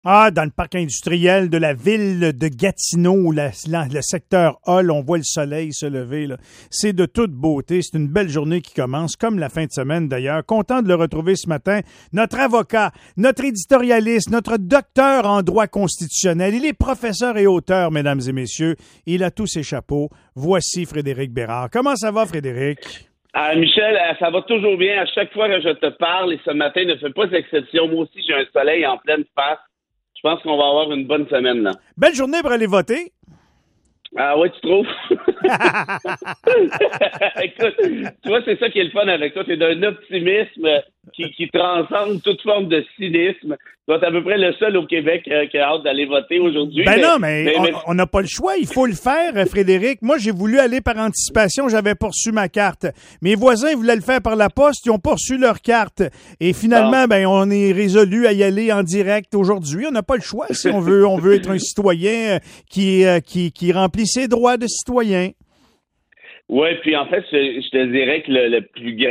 Ah, dans le parc industriel de la ville de Gatineau, le secteur Hall, on voit le soleil se lever, là. C'est de toute beauté. C'est une belle journée qui commence, comme la fin de semaine d'ailleurs. Content de le retrouver ce matin. Notre avocat, notre éditorialiste, notre docteur en droit constitutionnel. Il est professeur et auteur, mesdames et messieurs. Il a tous ses chapeaux. Voici Frédéric Bérard. Comment ça va, Frédéric? Michel, ça va toujours bien. À chaque fois que je te parle, et ce matin ne fait pas exception. Moi aussi, j'ai un soleil en pleine face. Je pense qu'on va avoir une bonne semaine, là. Belle journée pour aller voter. Ah ouais, tu trouves? Écoute, tu vois, c'est ça qui est le fun avec toi. C'est d'un optimisme qui transcende toute forme de cynisme. Tu es à peu près le seul au Québec qui a hâte d'aller voter aujourd'hui. Mais on n'a pas le choix. Il faut le faire, Frédéric. Moi, j'ai voulu aller par anticipation. J'avais pas reçu ma carte. Mes voisins voulaient le faire par la poste. Ils ont pas reçu leur carte. Et finalement, on est résolu à y aller en direct aujourd'hui. On n'a pas le choix si on veut être un citoyen qui remplit ses droits de citoyen. Oui, puis en fait, je te dirais que le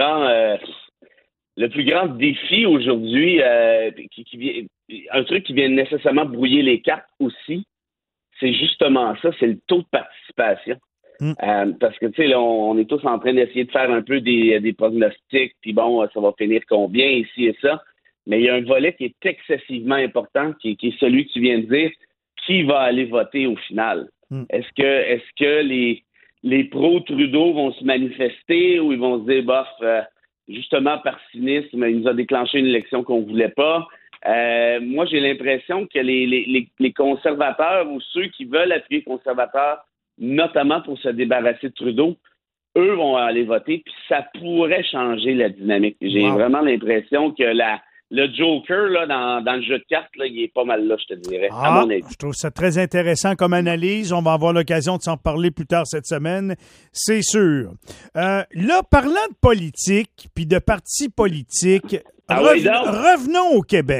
plus grand défi aujourd'hui, un truc qui vient nécessairement brouiller les cartes aussi, c'est justement ça, c'est le taux de participation. Parce que, tu sais, là, on est tous en train d'essayer de faire un peu des prognostics, puis bon, ça va finir combien, ici et ça. Mais il y a un volet qui est excessivement important, qui est celui que tu viens de dire, qui va aller voter au final? Est-ce que les pro-Trudeau vont se manifester ou ils vont se dire, bof, justement par cynisme, il nous a déclenché une élection qu'on voulait pas. Moi, j'ai l'impression que les conservateurs ou ceux qui veulent appuyer les conservateurs, notamment pour se débarrasser de Trudeau, eux vont aller voter, puis ça pourrait changer la dynamique. J'ai vraiment l'impression que le Joker, là, dans le jeu de cartes, là, il est pas mal là, je te dirais, à mon avis. Je trouve ça très intéressant comme analyse. On va avoir l'occasion de s'en parler plus tard cette semaine, c'est sûr. Là, parlant de politique, puis de partis politiques, revenons au Québec.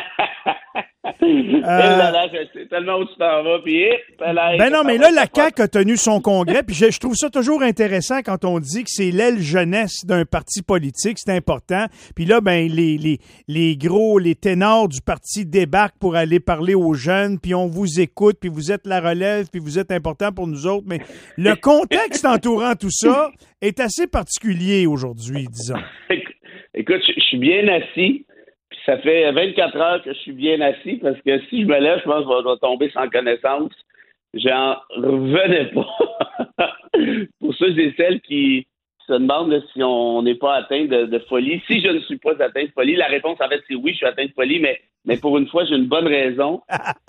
Je sais tellement où tu t'en vas, puis mais là, la CAQ a tenu son congrès, puis je trouve ça toujours intéressant quand on dit que c'est l'aile jeunesse d'un parti politique, c'est important. Puis là, les ténors du parti débarquent pour aller parler aux jeunes, puis on vous écoute, puis vous êtes la relève, puis vous êtes important pour nous autres. Mais le contexte entourant tout ça est assez particulier aujourd'hui, disons. Écoute, je suis bien assis. Ça fait 24 heures que je suis bien assis parce que si je me lève, je pense que je vais tomber sans connaissance. J'en revenais pas. Pour ceux et celles qui se demandent si on n'est pas atteint de folie. Si je ne suis pas atteint de folie, la réponse en fait c'est oui, je suis atteint de folie, mais pour une fois, j'ai une bonne raison.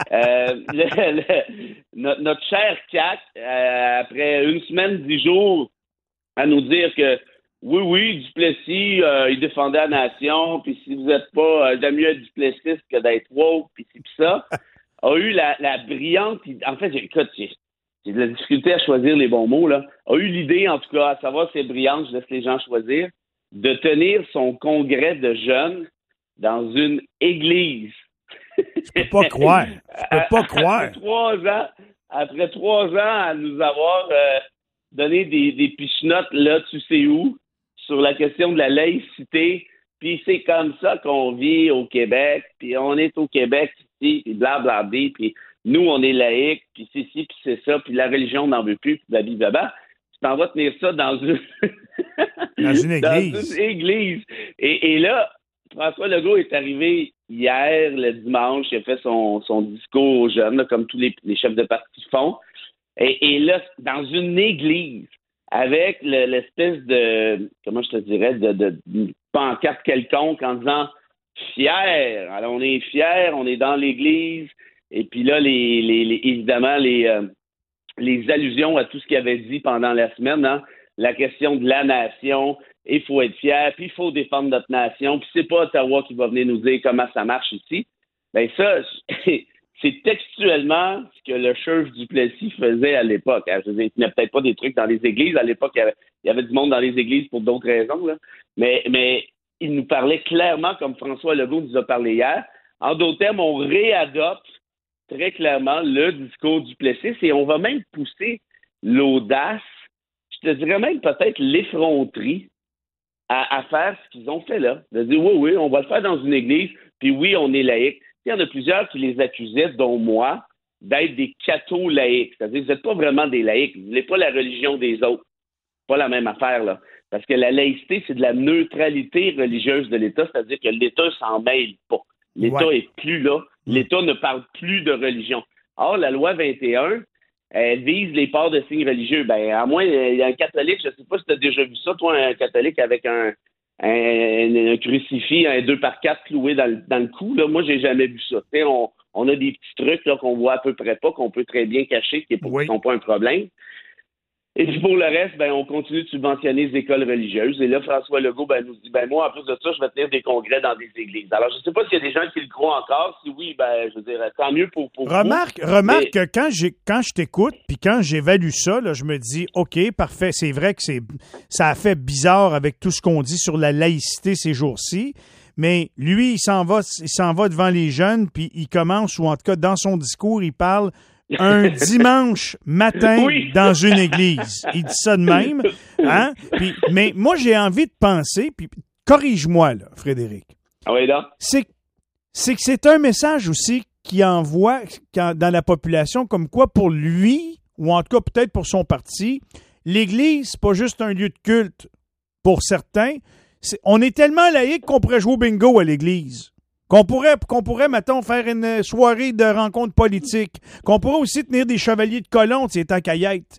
Notre cher CAQ, après une semaine, 10 jours, à nous dire que oui, Duplessis, il défendait la nation, puis si vous n'êtes pas, j'aime mieux être Duplessis que d'être woke, puis ça, a eu la brillante, en fait, écoute, j'ai de la difficulté à choisir les bons mots, là, a eu l'idée, en tout cas, à savoir si c'est brillant, je laisse les gens choisir, de tenir son congrès de jeunes dans une église. Je peux pas croire. Après 3 ans à nous avoir donné des pichenottes, là, tu sais où, sur la question de la laïcité, puis c'est comme ça qu'on vit au Québec, puis on est au Québec ici, puis blablabla, puis nous, on est laïcs, puis c'est ci, puis c'est ça, puis la religion n'en veut plus, puis blablabla. Tu t'en vas tenir ça dans une... dans une église. Dans une église. Et là, François Legault est arrivé hier, le dimanche, il a fait son discours aux jeunes, là, comme tous les chefs de parti font, et là, dans une église, avec l'espèce de, comment je te dirais, de pancarte quelconque en disant « fier ». Alors, on est fiers, on est dans l'église. Et puis là, évidemment, les allusions à tout ce qu'il avait dit pendant la semaine, hein, la question de la nation, il faut être fier, puis il faut défendre notre nation, puis c'est pas Ottawa qui va venir nous dire comment ça marche ici. Bien ça, c'est textuellement ce que le chef Duplessis faisait à l'époque. Je veux dire, il n'y a peut-être pas des trucs dans les églises. À l'époque, il y avait du monde dans les églises pour d'autres raisons. Là. Mais il nous parlait clairement, comme François Legault nous a parlé hier. En d'autres termes, on réadopte très clairement le discours Duplessis et on va même pousser l'audace, je te dirais même peut-être l'effronterie à faire ce qu'ils ont fait là. De dire oui, on va le faire dans une église, puis oui, on est laïque. il y en a plusieurs qui les accusaient, dont moi, d'être des cathos-laïcs. C'est-à-dire que vous n'êtes pas vraiment des laïcs. Vous voulez pas la religion des autres. Pas la même affaire, là. Parce que la laïcité, c'est de la neutralité religieuse de l'État, c'est-à-dire que l'État s'en mêle pas. L'État est plus là. L'État ne parle plus de religion. Or, la loi 21, elle vise les ports de signes religieux. Ben, à moins, il y a un catholique, je ne sais pas si tu as déjà vu ça, toi, un catholique avec un crucifix, un 2x4 cloué dans le cou. Là. Moi, j'ai jamais vu ça. On a des petits trucs là, qu'on voit à peu près pas, qu'on peut très bien cacher, qui ne sont pas un problème. Et puis pour le reste, on continue de subventionner les écoles religieuses. Et là, François Legault nous dit, moi, en plus de ça, je vais tenir des congrès dans des églises. Alors, je ne sais pas s'il y a des gens qui le croient encore. Si oui, je veux dire, tant mieux pour remarque que quand je t'écoute, puis quand j'évalue ça, là, je me dis, OK, parfait, c'est vrai que ça a fait bizarre avec tout ce qu'on dit sur la laïcité ces jours-ci. Mais lui, il s'en va devant les jeunes, puis il commence, ou en tout cas, dans son discours, il parle un dimanche matin dans une église. Il dit ça de même. Hein? Mais moi, j'ai envie de penser, puis corrige-moi, là, Frédéric. Ah oui, là? C'est que c'est un message aussi qu'il envoie dans la population, comme quoi pour lui, ou en tout cas peut-être pour son parti, l'église, c'est pas juste un lieu de culte. Pour certains, on est tellement laïque qu'on pourrait jouer au bingo à l'église. Qu'on pourrait, mettons, faire une soirée de rencontres politiques. Qu'on pourrait aussi tenir des chevaliers de colons, tant caillette.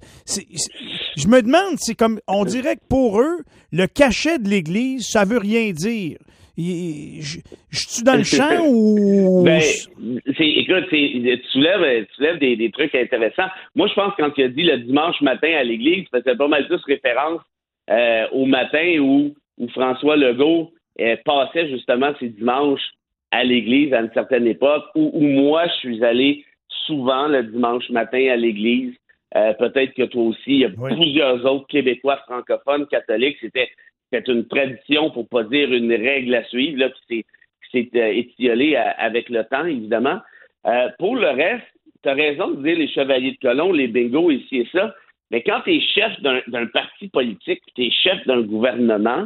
Je me demande, c'est comme, on dirait que pour eux, le cachet de l'Église, ça veut rien dire. Je suis dans le champ ou... Écoute, tu soulèves des trucs intéressants. Moi, je pense que quand tu as dit le dimanche matin à l'Église, ça faisait pas mal plus référence au matin où François Legault passait justement ces dimanches à l'église à une certaine époque, où moi, je suis allé souvent le dimanche matin à l'église. Peut-être que toi aussi, il y a plusieurs autres Québécois francophones catholiques. C'était une tradition, pour pas dire une règle à suivre, là, qui s'est étiolée avec le temps, évidemment. Pour le reste, tu as raison de dire les chevaliers de colons, les bingos, ici et ça. Mais quand tu es chef d'un parti politique, tu es chef d'un gouvernement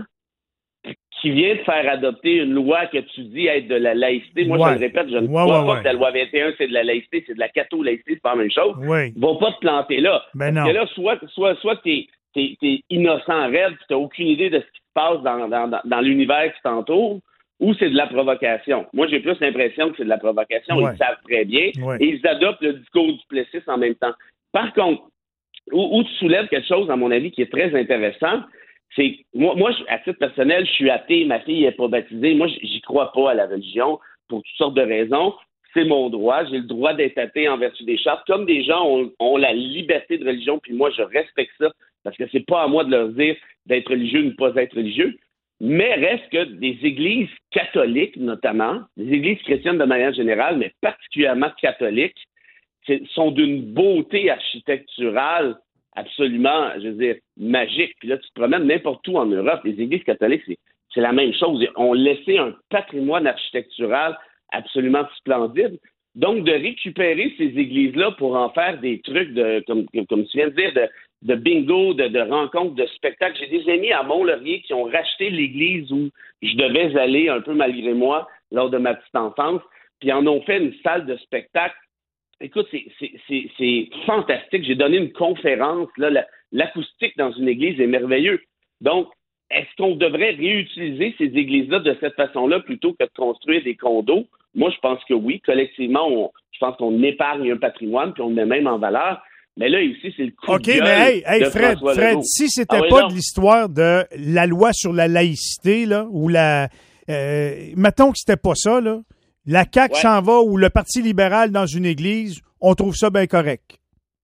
qui vient de faire adopter une loi que tu dis être de la laïcité. Moi, je le répète, je ne crois pas que la loi 21, c'est de la laïcité, c'est de la catho-laïcité, c'est pas la même chose. Ils vont pas te planter là. Parce que là, soit t'es innocent raide, tu n'as aucune idée de ce qui se passe dans l'univers qui t'entoure, ou c'est de la provocation. Moi, j'ai plus l'impression que c'est de la provocation. Ils le savent très bien. Et ils adoptent le discours du Plessis en même temps. Par contre, où tu soulèves quelque chose, à mon avis, qui est très intéressant, c'est moi, à titre personnel, je suis athée, ma fille n'est pas baptisée. Moi, j'y crois pas à la religion pour toutes sortes de raisons. C'est mon droit. J'ai le droit d'être athée en vertu des chartes. Comme des gens ont la liberté de religion, puis moi, je respecte ça, parce que c'est pas à moi de leur dire d'être religieux ou de ne pas être religieux. Mais reste que des églises catholiques, notamment, des églises chrétiennes de manière générale, mais particulièrement catholiques, sont d'une beauté architecturale absolument, je veux dire, magique. Puis là, tu te promènes n'importe où en Europe. Les églises catholiques, c'est la même chose. Ils ont laissé un patrimoine architectural absolument splendide. Donc, de récupérer ces églises-là pour en faire des trucs comme tu viens de dire, de bingo, de rencontres, de spectacles. J'ai des amis à Mont-Laurier qui ont racheté l'église où je devais aller un peu malgré moi lors de ma petite enfance, puis en ont fait une salle de spectacle. Écoute, c'est fantastique. J'ai donné une conférence. Là, l'acoustique dans une église est merveilleux. Donc, est-ce qu'on devrait réutiliser ces églises-là de cette façon-là plutôt que de construire des condos? Moi, je pense que oui. Collectivement, je pense qu'on épargne un patrimoine puis on le met même en valeur. Mais là, ici, c'est le coup de gueule mais de Fred, si c'était pas de l'histoire de la loi sur la laïcité, là, ou mettons que c'était pas ça, là, la CAQ s'en va ou le Parti libéral dans une église, on trouve ça bien correct.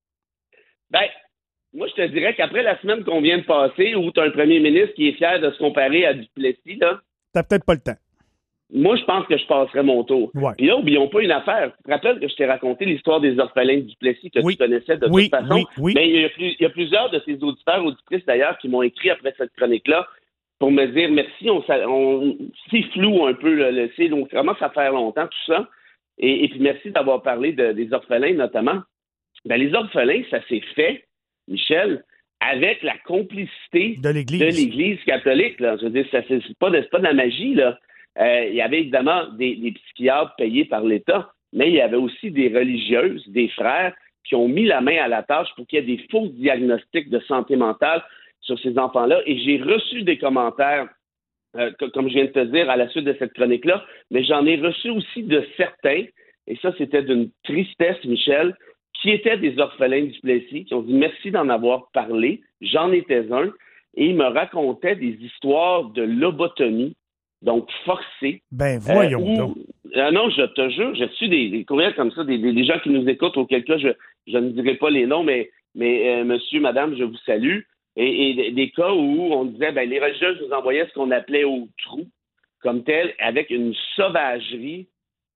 Moi, je te dirais qu'après la semaine qu'on vient de passer, où tu as un premier ministre qui est fier de se comparer à Duplessis, là... T'as peut-être pas le temps. Moi, je pense que je passerais mon tour. Puis là, oublions pas une affaire. Tu te rappelles que je t'ai raconté l'histoire des orphelins de Duplessis que tu connaissais de toute façon? Oui. Mais il y a plusieurs de ces auditeurs, auditrices d'ailleurs, qui m'ont écrit après cette chronique-là pour me dire merci, c'est flou un peu, donc vraiment ça fait longtemps, tout ça. Et puis merci d'avoir parlé des orphelins notamment. Les orphelins, ça s'est fait, Michel, avec la complicité de l'Église catholique. Là. Je veux dire, c'est pas de la magie, là. il y avait évidemment des psychiatres payés par l'État, mais il y avait aussi des religieuses, des frères, qui ont mis la main à la tâche pour qu'il y ait des faux diagnostics de santé mentale sur ces enfants-là. Et j'ai reçu des commentaires, comme je viens de te dire, à la suite de cette chronique-là, mais j'en ai reçu aussi de certains, et ça, c'était d'une tristesse, Michel, qui étaient des orphelins du Plessis, qui ont dit merci d'en avoir parlé. J'en étais un, et ils me racontaient des histoires de lobotomie, donc forcée. Ben, voyons donc. Non, je te jure, j'ai reçu des courriels comme ça, des gens qui nous écoutent, auquel cas je ne dirai pas les noms, mais monsieur, madame, je vous salue. Et des cas où on disait, ben, les religieuses nous envoyaient ce qu'on appelait au trou, comme tel, avec une sauvagerie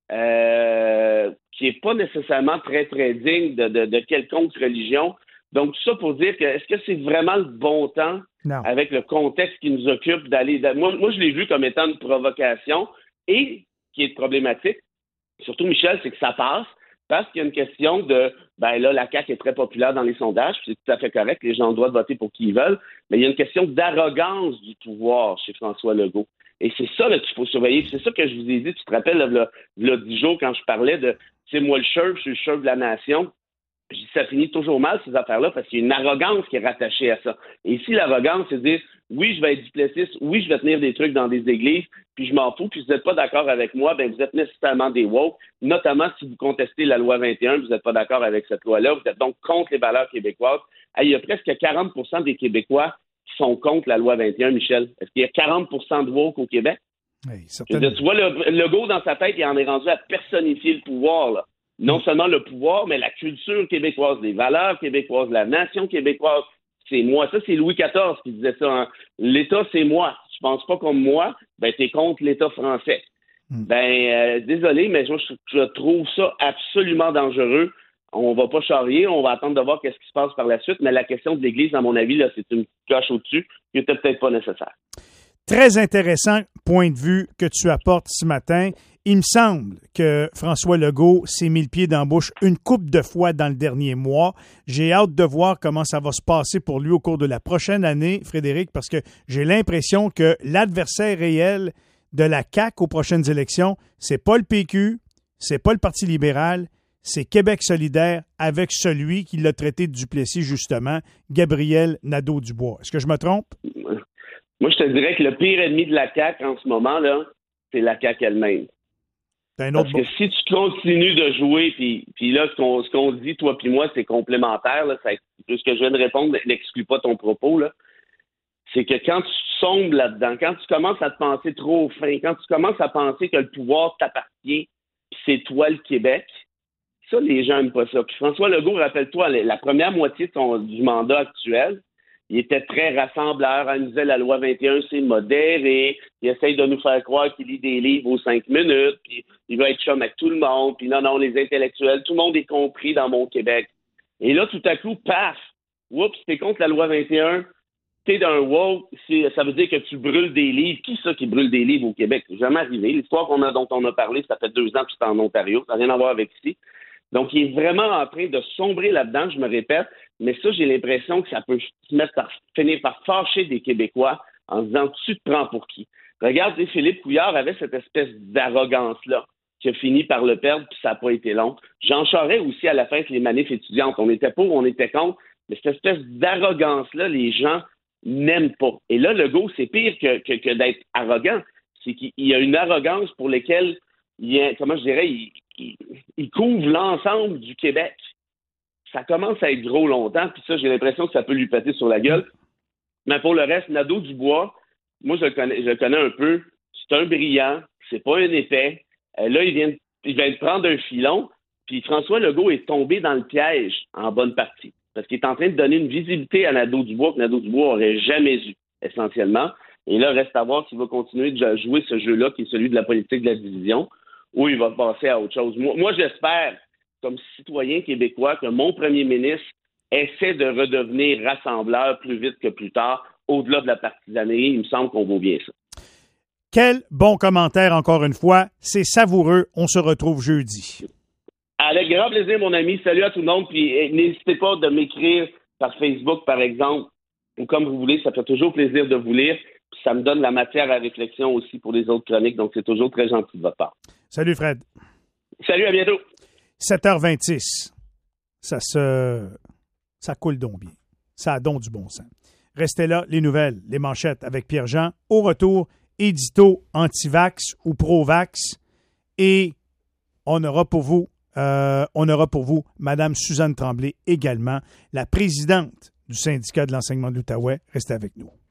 qui n'est pas nécessairement très, très digne de quelconque religion. Donc, tout ça pour dire que est-ce que c'est vraiment le bon temps, avec le contexte qui nous occupe, d'aller... Moi, je l'ai vu comme étant une provocation et qui est problématique, surtout, Michel, c'est que ça passe parce qu'il y a une question de, ben là, la CAQ est très populaire dans les sondages, puis c'est tout à fait correct, les gens ont le droit de voter pour qui ils veulent, mais il y a une question d'arrogance du pouvoir chez François Legault. Et c'est ça là, qu'il faut surveiller. Puis c'est ça que je vous ai dit, tu te rappelles, là, 10 jours, quand je parlais de, c'est moi le chef, je suis le chef de la nation. Je dis, ça finit toujours mal, ces affaires-là, parce qu'il y a une arrogance qui est rattachée à ça. Et ici, l'arrogance, c'est de dire, oui, je vais être duplessiste, oui, je vais tenir des trucs dans des églises, puis je m'en fous, puis si vous n'êtes pas d'accord avec moi, ben vous êtes nécessairement des woke, notamment si vous contestez la loi 21, vous n'êtes pas d'accord avec cette loi-là, vous êtes donc contre les valeurs québécoises. Il y a presque 40% des Québécois qui sont contre la loi 21, Michel. Est-ce qu'il y a 40% de woke au Québec? Oui, certainement. Tu vois, le Legault, dans sa tête, il en est rendu à personnifier le pouvoir, là. Non seulement le pouvoir, mais la culture québécoise, les valeurs québécoises, la nation québécoise, c'est moi. Ça, c'est Louis XIV qui disait ça. Hein. L'État, c'est moi. Tu penses pas comme moi, ben t'es contre l'État français. Désolé, mais je trouve ça absolument dangereux. On va pas charrier, on va attendre de voir qu'est-ce qui se passe par la suite, mais la question de l'Église, à mon avis, là, c'est une coche au-dessus qui était peut-être pas nécessaire. Très intéressant point de vue que tu apportes ce matin. Il me semble que François Legault s'est mis le pied dans la bouche une couple de fois dans le dernier mois. J'ai hâte de voir comment ça va se passer pour lui au cours de la prochaine année, Frédéric, parce que j'ai l'impression que l'adversaire réel de la CAQ aux prochaines élections, c'est pas le PQ, c'est pas le Parti libéral, c'est Québec solidaire avec celui qui l'a traité de Duplessis, justement, Gabriel Nadeau-Dubois. Est-ce que je me trompe? Moi, je te dirais que le pire ennemi de la CAQ en ce moment, là, c'est la CAQ elle-même. Parce que si tu continues de jouer, puis là, ce qu'on dit, toi puis moi, c'est complémentaire, là, ce que je viens de répondre n'exclut pas ton propos, là. C'est que quand tu sombres là-dedans, quand tu commences à te penser trop fin, quand tu commences à penser que le pouvoir t'appartient, puis c'est toi le Québec, ça, les gens n'aiment pas ça. Puis François Legault, rappelle-toi, la première moitié du mandat actuel, il était très rassembleur. Il nous disait la loi 21, c'est modéré. Il essaye de nous faire croire qu'il lit des livres aux 5 minutes. Puis il va être chum avec tout le monde. Puis non, les intellectuels, tout le monde est compris dans mon Québec. Et là, tout à coup, paf! Oups, t'es contre la loi 21. T'es d'un woke. Ça veut dire que tu brûles des livres. Qui ça qui brûle des livres au Québec? C'est jamais arrivé. L'histoire dont on a parlé, ça fait 2 ans que c'est en Ontario. Ça n'a rien à voir avec ici. Donc, il est vraiment en train de sombrer là-dedans, je me répète, mais ça, j'ai l'impression que ça peut finir par fâcher des Québécois en se disant « tu te prends pour qui ?» Regarde, Philippe Couillard avait cette espèce d'arrogance-là qui a fini par le perdre, puis ça n'a pas été long. Jean Charest aussi, à la fin, avec les manifs étudiantes. On était pour, on était contre, mais cette espèce d'arrogance-là, les gens n'aiment pas. Et là, Legault, c'est pire que d'être arrogant. C'est qu'il y a une arrogance pour laquelle il couvre l'ensemble du Québec. Ça commence à être gros longtemps, puis ça, j'ai l'impression que ça peut lui péter sur la gueule. Mais pour le reste, Nadeau-Dubois, moi, je le connais un peu. C'est un brillant, c'est pas un épais. Là, il vient de prendre un filon, puis François Legault est tombé dans le piège en bonne partie. Parce qu'il est en train de donner une visibilité à Nadeau-Dubois que Nadeau-Dubois n'aurait jamais eu, essentiellement. Et là, reste à voir s'il va continuer de jouer ce jeu-là, qui est celui de la politique de la division, ou il va passer à autre chose. Moi, j'espère, comme citoyen québécois, que mon premier ministre essaie de redevenir rassembleur plus vite que plus tard, au-delà de la partisanerie. Il me semble qu'on vaut bien ça. Quel bon commentaire, encore une fois. C'est savoureux. On se retrouve jeudi. Avec grand plaisir, mon ami. Salut à tout le monde. Puis n'hésitez pas de m'écrire par Facebook, par exemple, ou comme vous voulez. Ça fait toujours plaisir de vous lire. Ça me donne la matière à réflexion aussi pour les autres chroniques, donc c'est toujours très gentil de votre part. Salut Fred. Salut, à bientôt. 7h26. Ça coule donc bien. Ça a donc du bon sens. Restez là, les nouvelles, les manchettes avec Pierre-Jean. Au retour, édito anti-vax ou pro-vax. Et on aura pour vous Mme Suzanne Tremblay également, la présidente du syndicat de l'enseignement de l'Outaouais. Restez avec nous.